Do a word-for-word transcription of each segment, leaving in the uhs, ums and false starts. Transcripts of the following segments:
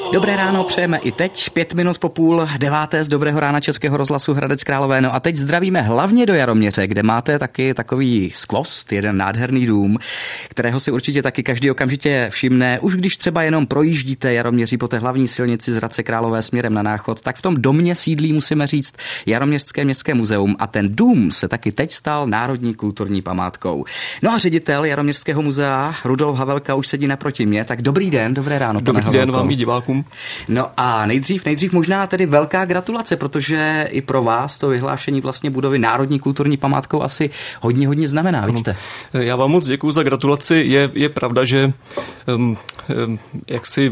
Dobré ráno přejeme i teď, pět minut po půl deváté z Dobrého rána Českého rozhlasu Hradec Králové. No a teď zdravíme hlavně do Jaroměře, kde máte taky takový skvost, jeden nádherný dům, kterého si určitě taky každý okamžitě všimne. Už když třeba jenom projíždíte Jaroměří po té hlavní silnici z Hradce Králové směrem na Náchod, tak v tom domě sídlí, musíme říct, Jaroměřské městské muzeum a ten dům se taky teď stal národní kulturní památkou. No a ředitel Jaroměřského muzea Rudolf Havelka už sedí naproti mě, tak dobrý den, dobré ráno. Dobrý den vám i divákům. No a nejdřív, nejdřív možná tedy velká gratulace, protože i pro vás to vyhlášení vlastně budovy národní kulturní památkou asi hodně, hodně znamená, vidíte? Já vám moc děkuju za gratulaci. Je, je pravda, že um, um, jak si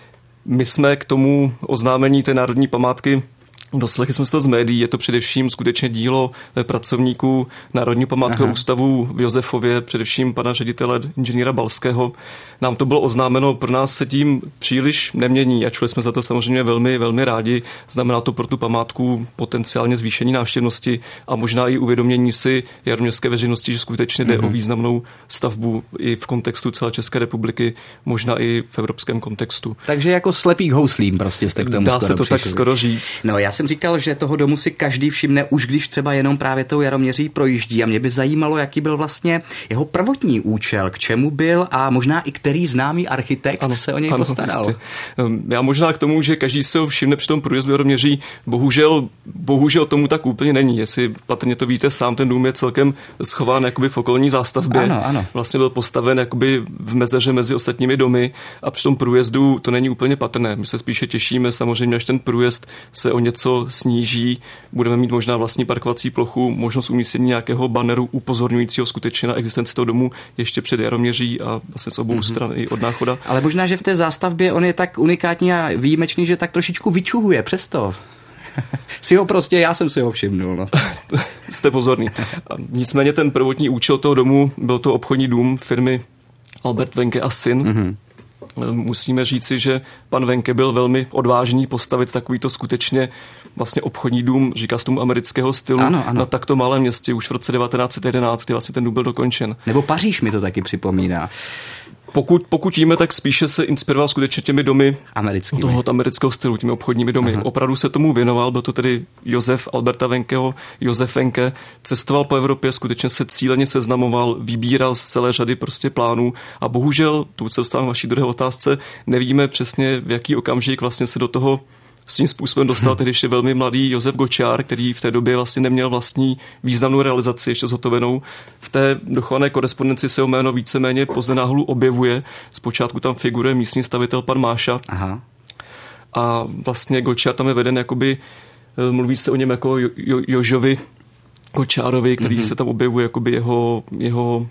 my jsme k tomu oznámení té národní památky doslechli jsme se to z médií, je to především skutečně dílo pracovníků Národního památkového ústavu v Josefově, především pana ředitele inženýra Balského. Nám to bylo oznámeno, pro nás se tím příliš nemění, ačkoliv jsme za to samozřejmě velmi, velmi rádi. Znamená to pro tu památku potenciálně zvýšení návštěvnosti a možná i uvědomění si jaroměřské veřejnosti, že skutečně jde mm-hmm. o významnou stavbu i v kontextu celé České republiky, možná i v evropském kontextu. Takže jako slepý k houslím prostě jste k tomu Dá skoro se to přišli. tak skoro říct. No, já jsem říkal, že toho domu si každý všimne, už když třeba jenom právě tou Jaroměří projíždí. A mě by zajímalo, jaký byl vlastně jeho prvotní účel, k čemu byl a možná i který známý architekt ano, se o něj ano, postaral. Jistě. Já možná k tomu, že každý se ho všimne při tom průjezdu Jaroměří, bohužel, bohužel tomu tak úplně není. Jestli patrně to víte sám, ten dům je celkem schován jakoby v okolní zástavbě. Ano, ano. Vlastně byl postaven jakoby v mezeře mezi ostatními domy a při tom průjezdu to není úplně patrné. My se spíše těšíme samozřejmě, až ten průjezd se o něco sníží, budeme mít možná vlastní parkovací plochu, možnost umístění nějakého banneru upozorňujícího skutečně na existenci toho domu ještě před Jaroměří a vlastně z obou mm-hmm. stran i od Náchoda. Ale možná, že v té zástavbě on je tak unikátní a výjimečný, že tak trošičku vyčuhuje přesto. si ho prostě, já jsem si ho všimnul. No. Jste pozorný. Nicméně ten prvotní účel toho domu byl to obchodní dům firmy Albert Wenke a syn. Mm-hmm. Musíme říci, že pan Wenke byl velmi odvážný postavit takovýto skutečně vlastně obchodní dům, říká se tomu amerického stylu, ano, ano. na takto malém městě už v roce devatenáct set jedenáct, kdy vlastně ten dům byl dokončen. Nebo Paříž mi to taky připomíná. Pokud, pokud jíme, tak spíše se inspiroval skutečně těmi domy americkými. Toho amerického stylu, těmi obchodními domy. Aha. Opravdu se tomu věnoval, byl to tedy Josef Alberta Wenkeho, Josef Wenke, cestoval po Evropě, skutečně se cíleně seznamoval, vybíral z celé řady prostě plánů a bohužel, tu se dostávám vaší druhé otázce, nevíme přesně, v jaký okamžik vlastně se do toho svým způsobem dostal tedy ještě velmi mladý Josef Gočár, který v té době vlastně neměl vlastní významnou realizaci ještě zhotovenou. V té dochované korespondenci se o jméno víceméně pozdě náhlu objevuje. Zpočátku tam figuruje místní stavitel pan Máša. Aha. A vlastně Gočár tam je veden jakoby, mluví se o něm jako jo, jo, Jožovi Gočárovi, který mm-hmm. se tam objevuje jakoby jeho, jeho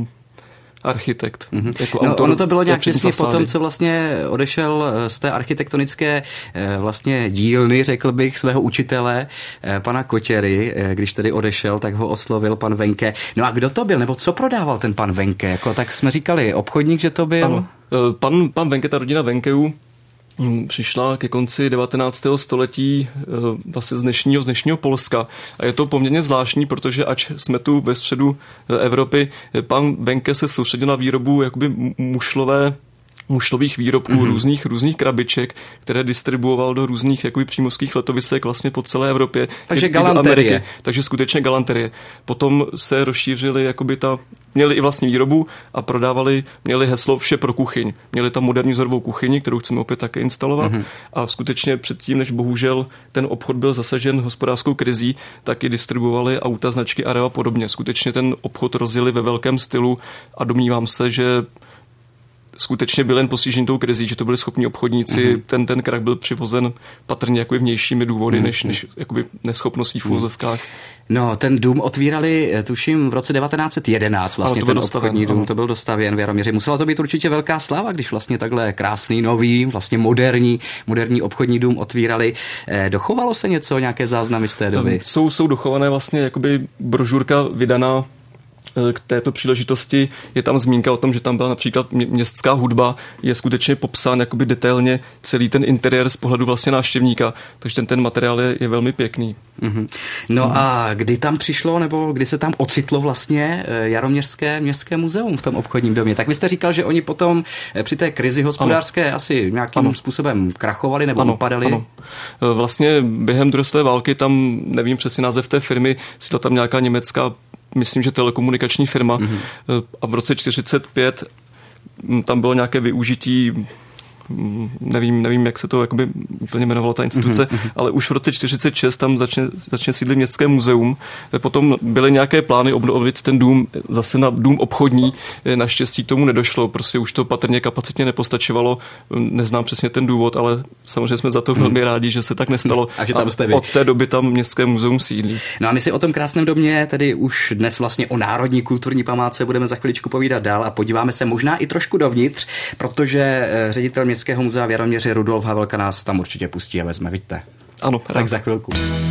architekt. Mm-hmm. Jako no, autor, ono to bylo nějak těsně potom, co vlastně odešel z té architektonické vlastně dílny, řekl bych, svého učitele, pana Kotěry, když tedy odešel, tak ho oslovil pan Wenke. No a kdo to byl, nebo co prodával ten pan Wenke? Jako, tak jsme říkali, obchodník, že to byl? Ano. Pan, pan Wenke, ta rodina Wenkeů, přišla ke konci devatenáctého století vlastně z dnešního, z dnešního Polska. A je to poměrně zvláštní, protože ač jsme tu ve středu Evropy, pan Wenke se soustředil na výrobu jakoby mušlové mušlových výrobků, mm-hmm. různých, různých krabiček, které distribuoval do různých jakoby přímořských letovisek vlastně po celé Evropě. Takže galanterie. Takže skutečně galanterie. Potom se rozšířili, jakoby ta, měli i vlastní výrobu a prodávali, měli heslo vše pro kuchyň. Měli tam moderní vzorovou kuchyni, kterou chceme opět také instalovat. Mm-hmm. A skutečně předtím, než bohužel ten obchod byl zasažen hospodářskou krizí, tak i distribuovali auta značky Areo a podobně. Skutečně ten obchod rozjeli ve velkém stylu a domnívám se, že skutečně byl jen postižen tou krizí, že to byli schopní obchodníci, mm-hmm. ten, ten krach byl přivozen patrně jakoby vnějšími důvody, mm-hmm. než, než jakoby neschopností v úvozovkách. No, ten dům otvírali, tuším, v roce devatenáct set jedenáct, vlastně ten dostaven, obchodní dům, ano. To byl dostavěn v Jaroměři. Musela to být určitě velká sláva, když vlastně takhle krásný, nový, vlastně moderní, moderní obchodní dům otvírali. Dochovalo se něco, nějaké záznamy z té doby? Jsou, jsou dochované vlastně jakoby brožurka vydaná k této příležitosti je tam zmínka o tom, že tam byla například městská hudba, je skutečně popsán jakoby detailně celý ten interiér z pohledu vlastně návštěvníka, takže ten, ten materiál je, je velmi pěkný. Mm-hmm. No mm. a kdy tam přišlo, nebo kdy se tam ocitlo vlastně Jaroměřské městské muzeum v tom obchodním domě? Tak vy jste říkal, že oni potom při té krizi hospodářské ano. asi nějakým ano. způsobem krachovali nebo ano. upadali. Ano. Vlastně během druhé světové války tam, nevím přesně název té firmy, si to tam nějaká německá, myslím, že telekomunikační firma mm-hmm. a v roce čtyřicet pět tam bylo nějaké využití, nevím, nevím, jak se to jakoby úplně jmenovalo ta instituce, mm-hmm. ale už v roce čtyřicet šest tam začne, začne sídlit městské muzeum. Potom byly nějaké plány obnovit ten dům zase na dům obchodní. Naštěstí k tomu nedošlo, prostě už to patrně kapacitně nepostačovalo. Neznám přesně ten důvod, ale samozřejmě jsme za to velmi rádi, že se tak nestalo. A že tam jste vy. Od té doby tam městské muzeum sídlí. No a my si o tom krásném domě, tedy už dnes vlastně o národní kulturní památce budeme za chviličku povídat dál a podíváme se možná i trošku dovnitř, protože ředitel Městského muzea v Jaroměři Rudolf Havelka nás tam určitě pustí a vezme, vidíte. Ano, tak rád. Za chvilku.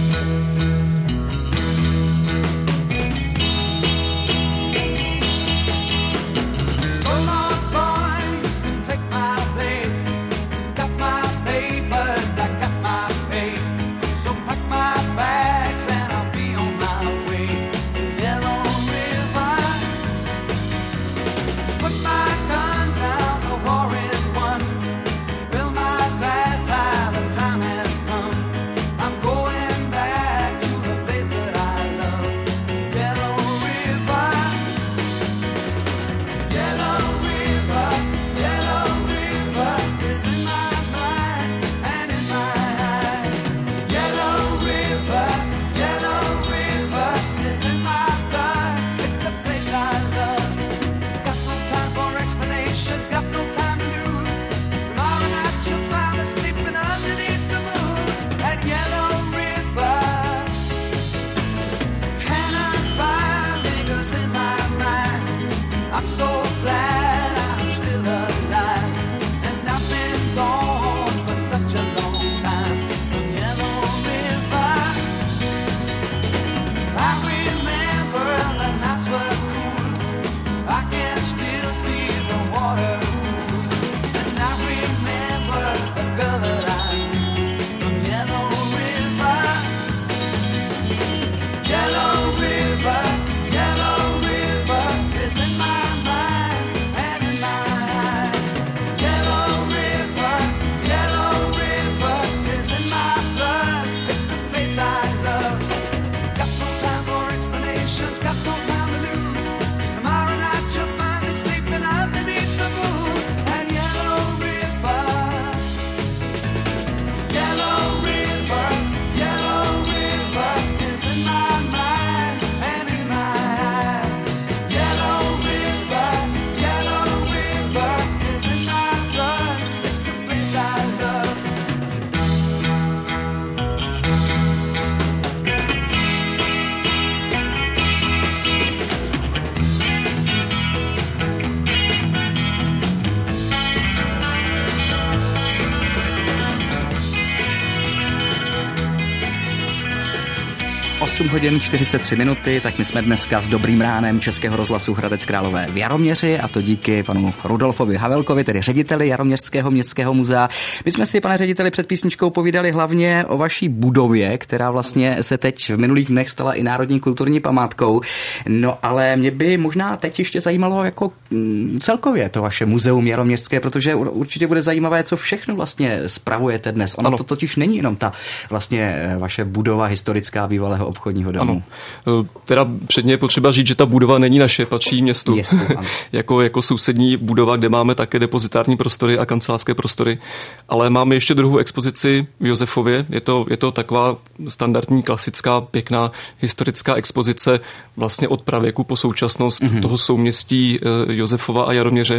osm hodin čtyřicet tři minuty, tak my jsme dneska s dobrým ránem Českého rozhlasu Hradec Králové v Jaroměři a to díky panu Rudolfovi Havelkovi, tedy řediteli Jaroměřského městského muzea. My jsme si, pane řediteli, před písničkou povídali hlavně o vaší budově, která vlastně se teď v minulých dnech stala i národní kulturní památkou. No ale mě by možná teď ještě zajímalo jako celkově to vaše muzeum jaroměřské, protože určitě bude zajímavé, co všechno vlastně spravujete dnes. Ono ano. To totiž není jenom ta vlastně vaše budova historická bývalého obchodního domu. Ano. Teda předně je potřeba říct, že ta budova není naše, patří městu. Městu jako, jako sousední budova, kde máme také depozitární prostory a kancelářské prostory. Ale máme ještě druhou expozici v Josefově. Je to, je to taková standardní, klasická, pěkná historická expozice vlastně od pravěku po současnost mm-hmm. toho souměstí Josefova a Jaroměře.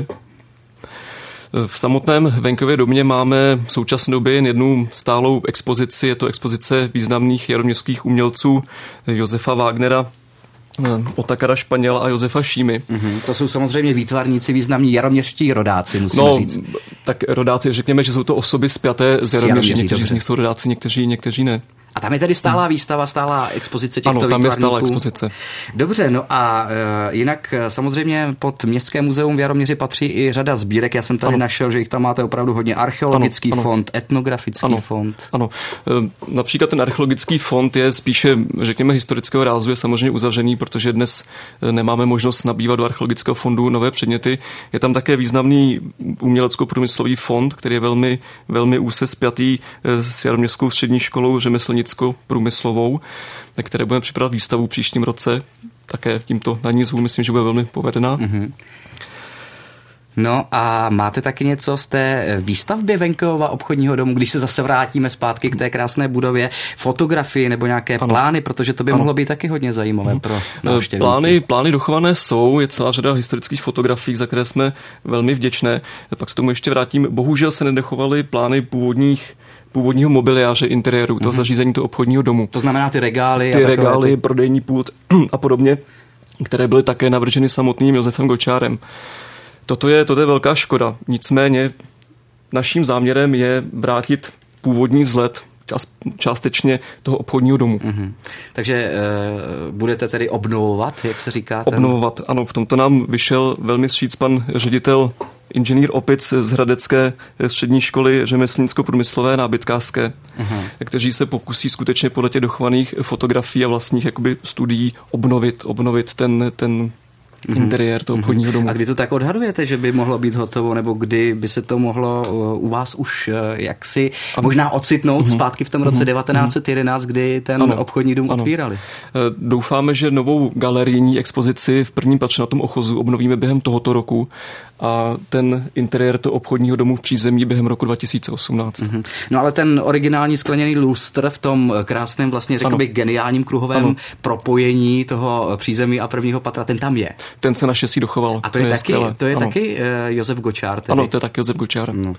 V samotném venkově domě máme v současné době jen jednu stálou expozici. Je to expozice významných jaroměřských umělců Josefa Wagnera, Otakara Španěla a Josefa Šímy. Mm-hmm. To jsou samozřejmě výtvarníci, významní jaroměřští rodáci, musíme no, říct. Tak rodáci, řekněme, že jsou to osoby spjaté z Jaroměří. Někteří z nich jsou rodáci, někteří, někteří ne. A tam je tedy stálá hmm. výstava, stálá expozice těchto výtvarníků? Ano, tam je stálá expozice. Dobře, no a e, jinak samozřejmě pod Městské muzeum v Jaroměři patří i řada sbírek. Já jsem tady ano. našel, že jich tam máte opravdu hodně. Archeologický ano, fond, ano. etnografický ano, fond. Ano, e, například ten archeologický fond je spíše, řekněme, historického rázu, je samozřejmě uzavřený, protože dnes nemáme možnost nabývat do archeologického fondu nové předměty. Je tam také významný umělecko-průmyslový fond, který je velmi, velmi úzce spjatý s Jaroměřskou střední školou řemeslnicko-průmyslovou, na které budeme připravovat výstavu příštím roce. Také tímto na ní zvu, myslím, že bude velmi povedená. Mm-hmm. No a máte taky něco z té výstavby Venkova obchodního domu, když se zase vrátíme zpátky k té krásné budově, fotografii nebo nějaké ano. plány, protože to by ano. mohlo být taky hodně zajímavé ano. pro návštěvníky. Plány, plány dochované jsou, je celá řada historických fotografií, za které jsme velmi vděčné. Pak se tomu ještě vrátím. Bohužel se nedochovaly plány původních původního mobiliáře interiéru, toho mm-hmm. zařízení toho obchodního domu. To znamená ty regály. Ty a regály, ty... prodejní pult a podobně, které byly také navrženy samotným Josefem Gočárem. Toto je, toto je velká škoda. Nicméně naším záměrem je vrátit původní vzhled částečně toho obchodního domu. Mm-hmm. Takže e, budete tedy obnovovat, jak se říká? Ten... Obnovovat, ano. V tomto nám vyšel velmi vstříc pan ředitel inženýr Opic z Hradecké střední školy řemeslnicko-průmyslové nábytkářské, uh-huh. kteří se pokusí skutečně podle těch dochovaných fotografií a vlastních jakoby studií obnovit, obnovit ten, ten mm-hmm. interiér toho obchodního domu. A kdy to tak odhadujete, že by mohlo být hotovo, nebo kdy by se to mohlo u vás už jaksi možná ocitnout mm-hmm. zpátky v tom roce mm-hmm. devatenáct set jedenáct, kdy ten ano. obchodní dům ano. otvírali? Doufáme, že novou galerijní expozici v prvním patře na tom Ochozu obnovíme během tohoto roku a ten interiér toho obchodního domu v přízemí během roku dva tisíce osmnáct. Mm-hmm. No ale ten originální skleněný lustr v tom krásném vlastně řekl bych geniálním kruhovém ano. propojení toho přízemí a prvního patra, ten tam je. Ten se naštěstí dochoval. A to, to je, je taky, to je taky uh, Josef Gočár. Tedy. Ano, to je taky Josef Gočár. No.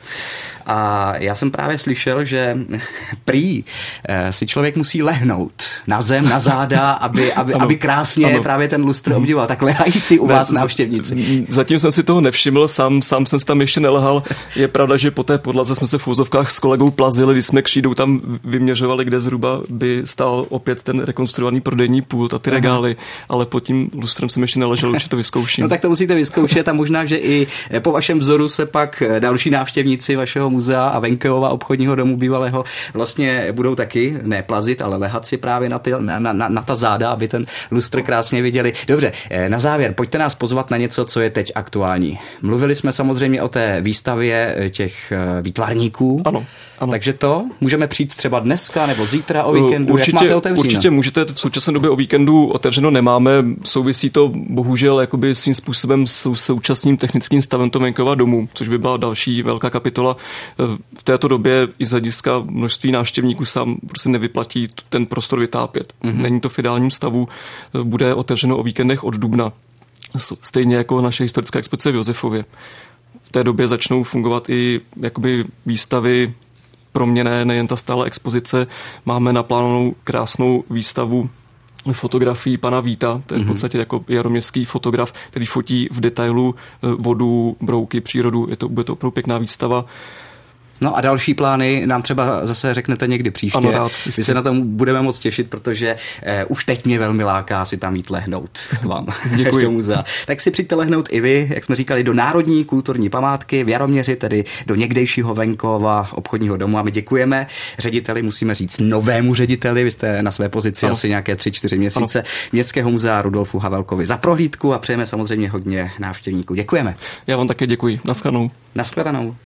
A já jsem právě slyšel, že prý uh, si člověk musí lehnout na zem, na záda, aby, aby, aby krásně ano. právě ten lustr obdivoval. Tak lehají si u ne, vás návštěvníci. Zatím jsem si toho nevšiml, sám, sám jsem tam ještě nelehal. Je pravda, že po té podlaze jsme se v úzovkách s kolegou plazili, když jsme křídou tam vyměřovali, kde zhruba by stál opět ten rekonstruovaný prodejní pult a ty regály, ale pod tím lustrem jsem ještě neležel, určitě to vyzkouším. No tak to musíte vyzkoušet a možná, že i po vašem vzoru se pak další návštěvníci vašeho muzea a Venkova obchodního domu bývalého vlastně budou taky ne plazit, ale lehat si právě na, ty, na, na, na ta záda, aby ten lustr krásně viděli. Dobře, na závěr, pojďte nás pozvat na něco, co je teď aktuální. Mluvili jsme samozřejmě o té výstavě těch výtvarníků. Ano. Ano. Takže to můžeme přijít třeba dneska nebo zítra o víkendu. Určitě, jak máte otevřeno? Určitě můžete, v současné době o víkendu otevřeno nemáme. Souvisí to bohužel jakoby svým způsobem s současným technickým stavem toho Venkova domu, což by byla další velká kapitola. V této době i z hlediska množství návštěvníků sám prostě nevyplatí ten prostor vytápět. Mm-hmm. Není to v ideálním stavu. Bude otevřeno o víkendech od dubna. Stejně jako naše historická expozice v Josefově. V té době začnou fungovat i jakoby výstavy proměnné, nejen ta stála expozice. Máme naplánovanou krásnou výstavu fotografií pana Víta, to je v podstatě jako jaroměřský fotograf, který fotí v detailu vodu, brouky, přírodu. Je to, bude to opravdu pěkná výstava. No a další plány nám třeba zase řeknete někdy příště. Ano, rád, My se na tom budeme moc těšit, protože eh, už teď mě velmi láká si tam jít lehnout k vám. Děkuji. do muzea. Tak si přijďte lehnout i vy, jak jsme říkali, do Národní kulturní památky v Jaroměři, tedy do někdejšího Venkova obchodního domu. A my děkujeme řediteli, musíme říct novému řediteli, vy jste na své pozici ano. asi nějaké tři, čtyři měsíce, ano. Městského muzea Rudolfu Havelkovi za prohlídku a přejeme samozřejmě hodně návštěvníků. Děkujeme. Já vám také děkuji. Naschledanou. Naschledanou.